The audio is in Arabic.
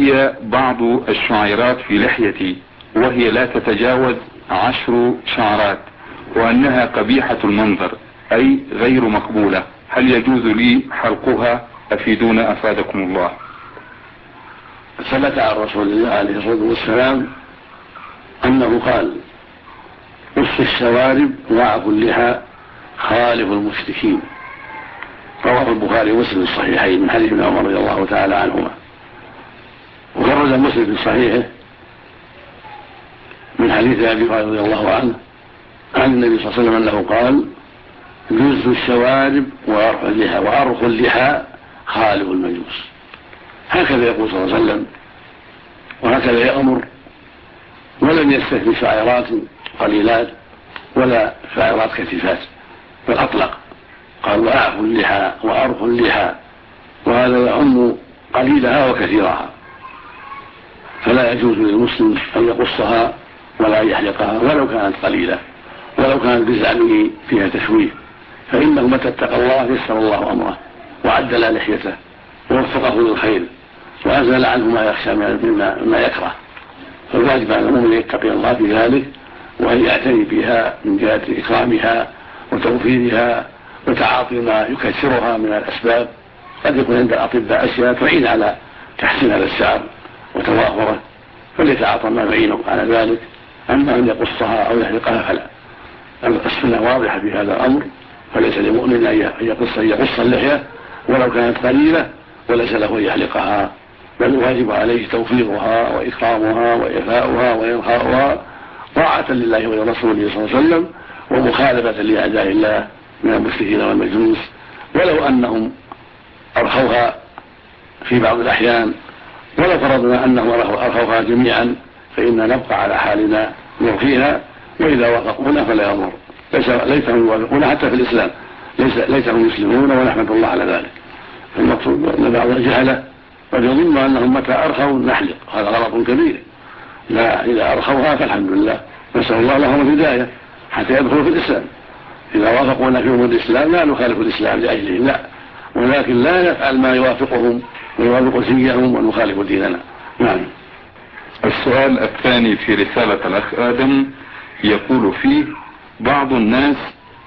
لي بعض الشعيرات في لحيتي وهي لا تتجاوز 10 شعرات، وأنها قبيحة المنظر أي غير مقبولة، هل يجوز لي حلقها؟ أفيدونا أفادكم الله. ثبت عن رسول الله عليه الصلاة والسلام أنه قال: قص الشوارب واعفوا اللحى خالف المشركين. رواه البخاري ومسلم في الصحيحين من حديث ابن عمر رضي الله تعالى عنهما. وخرج مسلم في صحيحه من حديث ابي هريره رضي الله عنه عن النبي صلى الله عليه وسلم انه قال: جز الشوارب وأرخ اللحى خالف المجوس. هكذا يقول صلى الله عليه وسلم وهكذا يأمر، ولم يستثني شعيرات قليلات ولا شعيرات كثيفات، بل أطلق قال: وأعفوا اللحى وأرخوا اللحى، وهذا يعم قليلها وكثيرها، فلا يجوز للمسلم أن يقصها ولا يحلقها ولو كانت قليلة، ولو كانت بزعمه فيها تشويه، فإنه متى اتقى الله يسر الله أمره وعدل لحيته ووفقه للخير وأزال عنه ما يخشى مما يكره. فالواجب على المؤمن أن يتقي الله في ذلك وأن يعتني بها من جهة إكرامها وتوفيرها وتعاطي ما يكسرها من الأسباب. قد يكون عند الأطباء أشياء تعين على تحسين هذا الشعر وتوافره، فليتعاطى ما يعينه على ذلك. أما أن يقصها أو يحلقها فلا. السنة واضحة في هذا الأمر، فليس لمؤمن أن يقص اللحية ولو كانت قليلة، وليس له أن يحلقها، بل الواجب عليه توفيرها وإكرامها وإيفاؤها وإرخاؤها طاعة لله ولرسوله صلى الله عليه وسلم ومخالفة لأعداء الله من المشركين والمجوس، ولو أنهم أرخوها في بعض الأحيان، ولو فرضنا أنهم أرخوها جميعا فإننا نبقى على حالنا نرخيها، وإذا وافقونا فلا يضر. ليسهم يوافقون حتى في الإسلام، ليسهم يسلمون ونحمد الله على ذلك. المقصود أن بعض الجهلة قد يظن أنهم متى أرخوا نحلق، هذا غلط كبير. لا، إذا أرخوها فالحمد لله، نسأل الله لهم الهداية حتى يدخلوا في الإسلام. إذا وافقونا في أمور الإسلام لا نخالف الإسلام لأجلهم، لا، ولكن لا نفعل ما يوافقهم ويوافق سيئهم ونخالف ديننا. نعم. السؤال الثاني في رسالة الأخ آدم يقول فيه: بعض الناس